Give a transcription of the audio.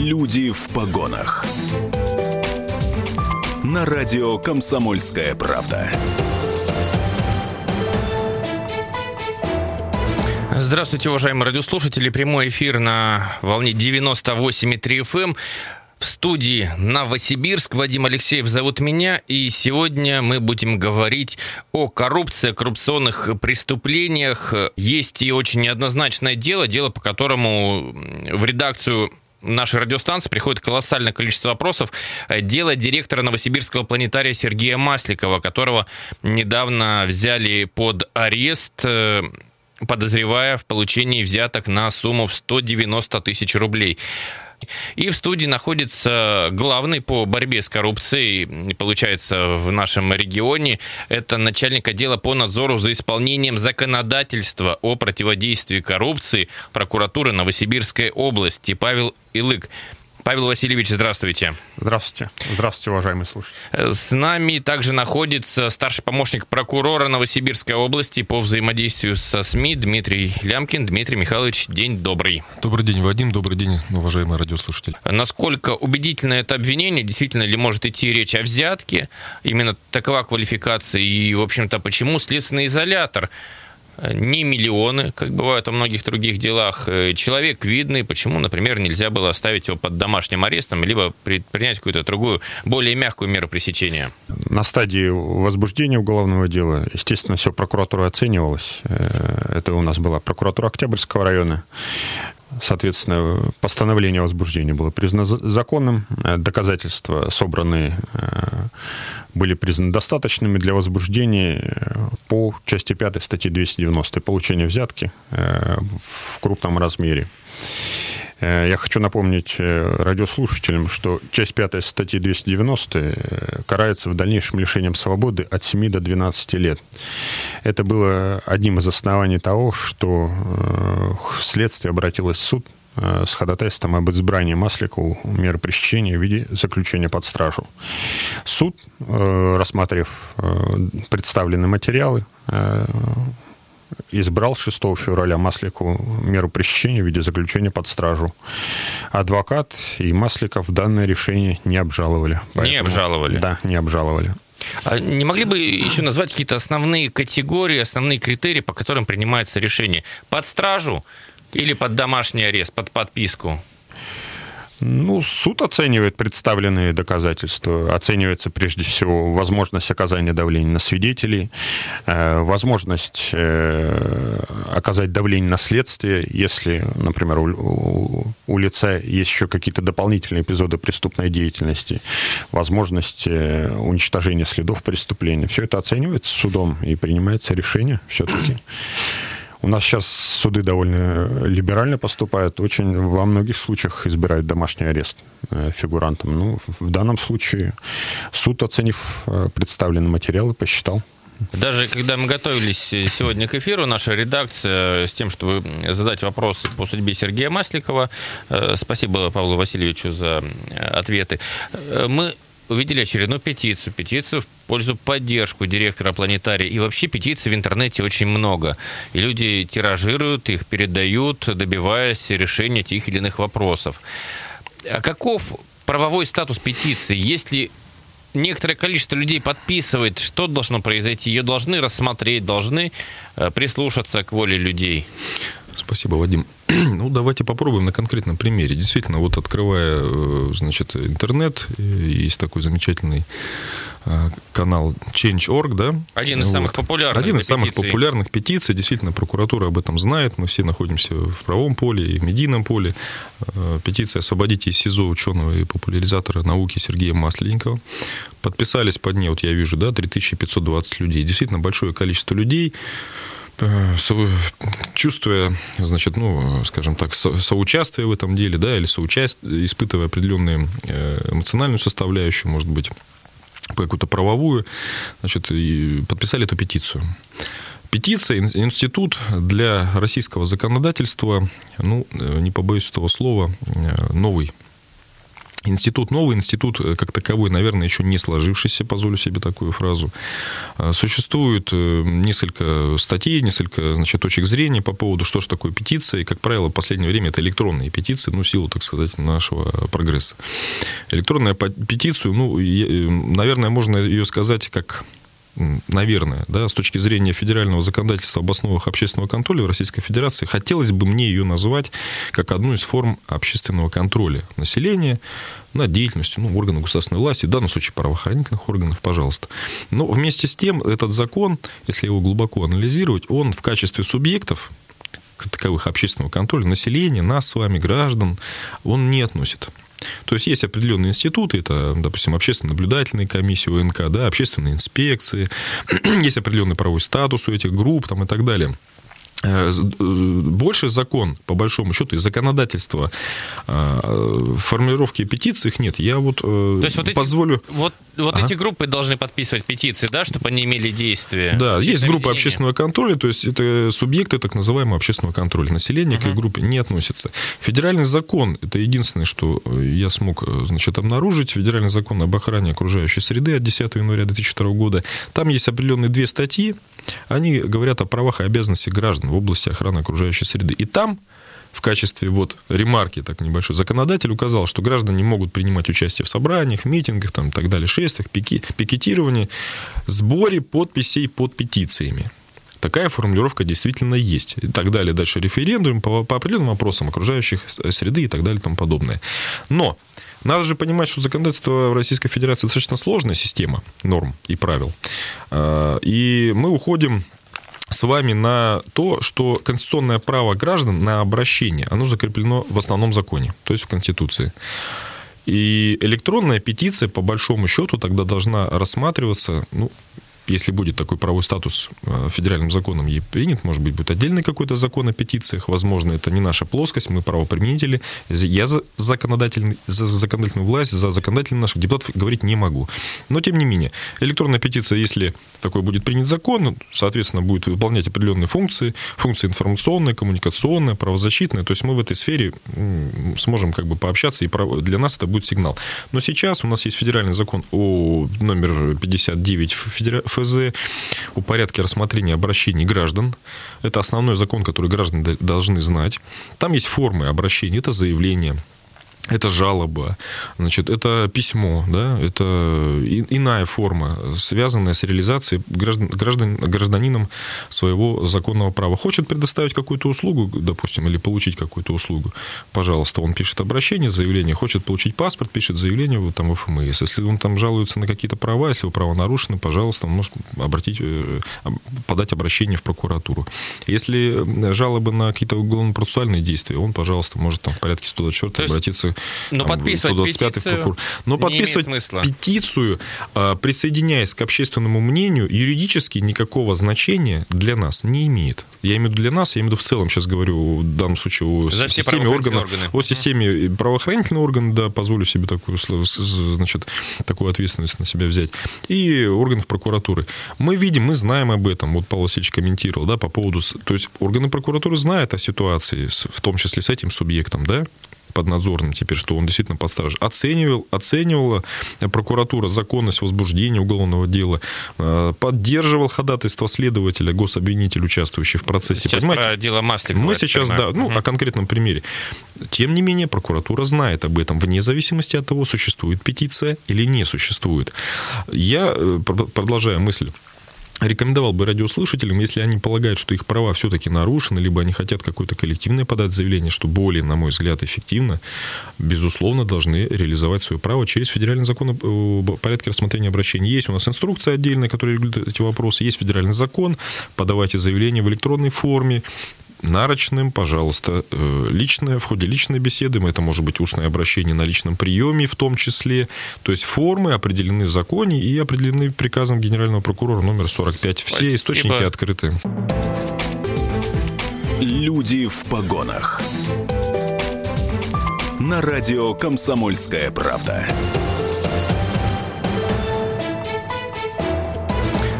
Люди в погонах. На радио «Комсомольская правда». Здравствуйте, уважаемые радиослушатели. Прямой эфир на волне 98,3 FM. В студии Новосибирск. Вадим Алексеев зовут меня. И сегодня мы будем говорить о коррупции, о коррупционных преступлениях. Есть и очень неоднозначное дело, по которому в редакцию нашей радиостанции приходит колоссальное количество вопросов. Дело директора Новосибирского планетария Сергея Масликова, которого недавно взяли под арест, подозревая в получении взяток на сумму в 190 тысяч рублей. И в студии находится главный по борьбе с коррупцией, получается, в нашем регионе. Это начальник отдела по надзору за исполнением законодательства о противодействии коррупции прокуратуры Новосибирской области Павел Илык. Павел Васильевич, здравствуйте. Здравствуйте. Здравствуйте, уважаемые слушатели. С нами также находится старший помощник прокурора Новосибирской области по взаимодействию со СМИ Дмитрий Лямкин. Дмитрий Михайлович, день добрый. Добрый день, Вадим. Добрый день, уважаемые радиослушатели. Насколько убедительно это обвинение? Действительно ли может идти речь о взятке? Именно такова квалификация. И, в общем-то, почему следственный изолятор? Не миллионы, как бывает во многих других делах. Человек видный, почему, например, нельзя было оставить его под домашним арестом, либо предпринять какую-то другую, более мягкую меру пресечения? На стадии возбуждения уголовного дела, естественно, все прокуратурой оценивалось. Это у нас была прокуратура Октябрьского района. Соответственно, постановление о возбуждении было признано законным, доказательства собранные были признаны достаточными для возбуждения по части 5 статьи 290 «Получение взятки в крупном размере». Я хочу напомнить радиослушателям, что часть 5 статьи 290 карается в дальнейшем лишением свободы от 7 до 12 лет. Это было одним из оснований того, что следствие обратилось в суд с ходатайством об избрании Масликову меры пресечения в виде заключения под стражу. Суд, рассмотрев представленные материалы, избрал 6 февраля Масликову меру пресечения в виде заключения под стражу. Адвокат и Масликов данное решение не обжаловали. Не обжаловали? Да, не обжаловали. А не могли бы еще назвать какие-то основные категории, основные критерии, по которым принимается решение? Под стражу или под домашний арест, под подписку? Суд оценивает представленные доказательства. Оценивается прежде всего возможность оказания давления на свидетелей, возможность оказать давление на следствие, если, например, у лица есть еще какие-то дополнительные эпизоды преступной деятельности, возможность уничтожения следов преступления. Все это оценивается судом и принимается решение все-таки. У нас сейчас суды довольно либерально поступают. Очень во многих случаях избирают домашний арест фигурантам. В данном случае суд, оценив представленные материалы, посчитал. Даже когда мы готовились сегодня к эфиру, наша редакция с тем, чтобы задать вопросы по судьбе Сергея Масликова, спасибо Павлу Васильевичу за ответы, мы увидели очередную петицию в пользу поддержку директора планетария. И вообще петиций в интернете очень много. И люди тиражируют их, передают, добиваясь решения тех или иных вопросов. А каков правовой статус петиции? Если некоторое количество людей подписывает, что должно произойти? Ее должны рассмотреть, должны прислушаться к воле людей? Спасибо, Вадим. Давайте попробуем на конкретном примере. Действительно, открывая, интернет, есть такой замечательный канал Change.org, да? Один из самых популярных. Один из самых популярных петиций. Действительно, прокуратура об этом знает. Мы все находимся в правовом поле и в медийном поле. Петиция «Освободите из СИЗО ученого и популяризатора науки Сергея Масленникова». Подписались под ней, я вижу, 3520 людей. Действительно, большое количество людей, чувствуя, скажем так, соучастие в этом деле, или испытывая определенную эмоциональную составляющую, может быть, какую-то правовую, подписали эту петицию. Петиция, институт для российского законодательства, не побоюсь этого слова, новый. Новый институт, как таковой, наверное, еще не сложившийся, позволю себе такую фразу. Существует несколько статей, несколько, значит, точек зрения по поводу, что же такое петиция. И, как правило, в последнее время это электронные петиции, в силу, так сказать, нашего прогресса. Электронная петицию, наверное, можно ее сказать как... Наверное, да, с точки зрения федерального законодательства об основах общественного контроля в Российской Федерации, хотелось бы мне ее назвать как одну из форм общественного контроля населения над деятельностью органов государственной власти, в данном случае правоохранительных органов, пожалуйста. Но вместе с тем этот закон, если его глубоко анализировать, он в качестве субъектов таковых общественного контроля населения, нас с вами, граждан, он не относит. То есть есть определенные институты, это, допустим, общественно-наблюдательные комиссии ОНК, да, общественные инспекции, есть определенный правовой статус у этих групп там, и так далее. Больше закон, по большому счету, и законодательство формулировки петиций их нет. Я То есть позволю... Эти группы должны подписывать петиции, да, чтобы они имели действие? Да, есть группа общественного контроля, то есть это субъекты так называемого общественного контроля. Население к этой группе не относится. Федеральный закон, это единственное, что я смог, значит, обнаружить. Федеральный закон об охране окружающей среды от 10 января 2002 года. Там есть определенные 2 статьи. Они говорят о правах и обязанностях граждан в области охраны окружающей среды. И там, в качестве ремарки так небольшой, законодатель указал, что граждане могут принимать участие в собраниях, митингах, там, и так далее, шествиях, пикетировании, сборе подписей под петициями. Такая формулировка действительно есть. И так далее. Дальше референдум по определенным вопросам окружающих среды и так далее и тому подобное. Но надо же понимать, что законодательство в Российской Федерации достаточно сложная система норм и правил. И мы уходим с вами на то, что конституционное право граждан на обращение, оно закреплено в основном законе, то есть в Конституции. И электронная петиция, по большому счету, тогда должна рассматриваться, если будет такой правовой статус федеральным законом ей принят, может быть, будет отдельный какой-то закон о петициях, возможно, это не наша плоскость, мы правоприменители, я за законодательную власть, за законодательных наших депутатов говорить не могу. Но, тем не менее, электронная петиция, если такой будет принят закон, соответственно, будет выполнять определенные функции информационные, коммуникационные, правозащитные, то есть мы в этой сфере сможем пообщаться, и для нас это будет сигнал. Но сейчас у нас есть федеральный закон номер 59 ФЗ о порядке рассмотрения обращений граждан. Это основной закон, который граждане должны знать. Там есть формы обращений. Это заявление, это жалоба, значит, это письмо, да, это иная форма, связанная с реализацией гражданином своего законного права. Хочет предоставить какую-то услугу, допустим, или получить какую-то услугу, пожалуйста, он пишет обращение, заявление. Хочет получить паспорт, пишет заявление в ФМС. Если он там жалуется на какие-то права, если его права нарушены, пожалуйста, он может подать обращение в прокуратуру. Если жалобы на какие-то уголовно-процессуальные действия, он, пожалуйста, может в порядке 124 обратиться. Но подписывать петицию не имеет смысла. Петицию, присоединяясь к общественному мнению, юридически никакого значения для нас не имеет. Я имею в виду для нас, я имею в виду в целом, сейчас говорю в данном случае о системе органов, о системе правоохранительных органов, да, позволю себе такую ответственность на себя взять, и органов прокуратуры. Мы знаем об этом, Павел Васильевич комментировал, да, по поводу, то есть органы прокуратуры знают о ситуации, в том числе с этим субъектом, да, поднадзорным теперь, что он действительно под стражей. Оценивала прокуратура законность возбуждения уголовного дела, поддерживал ходатайство следователя, гособвинитель, участвующий в процессе. Сейчас про дело Масликова. Мы сейчас, о конкретном примере. Тем не менее, прокуратура знает об этом, вне зависимости от того, существует петиция или не существует. Я, продолжая мысль, рекомендовал бы радиослушателям, если они полагают, что их права все-таки нарушены, либо они хотят какое-то коллективное подать заявление, что более, на мой взгляд, эффективно, безусловно, должны реализовать свое право через федеральный закон о порядке рассмотрения обращений. Есть у нас инструкция отдельная, которая регулирует эти вопросы, есть федеральный закон, подавайте заявление в электронной форме, нарочным, пожалуйста, в ходе личной беседы, это может быть устное обращение на личном приеме в том числе, то есть формы определены в законе и определены приказом генерального прокурора номер 45. Все Спасибо. Источники открыты. Люди в погонах. На радио «Комсомольская правда».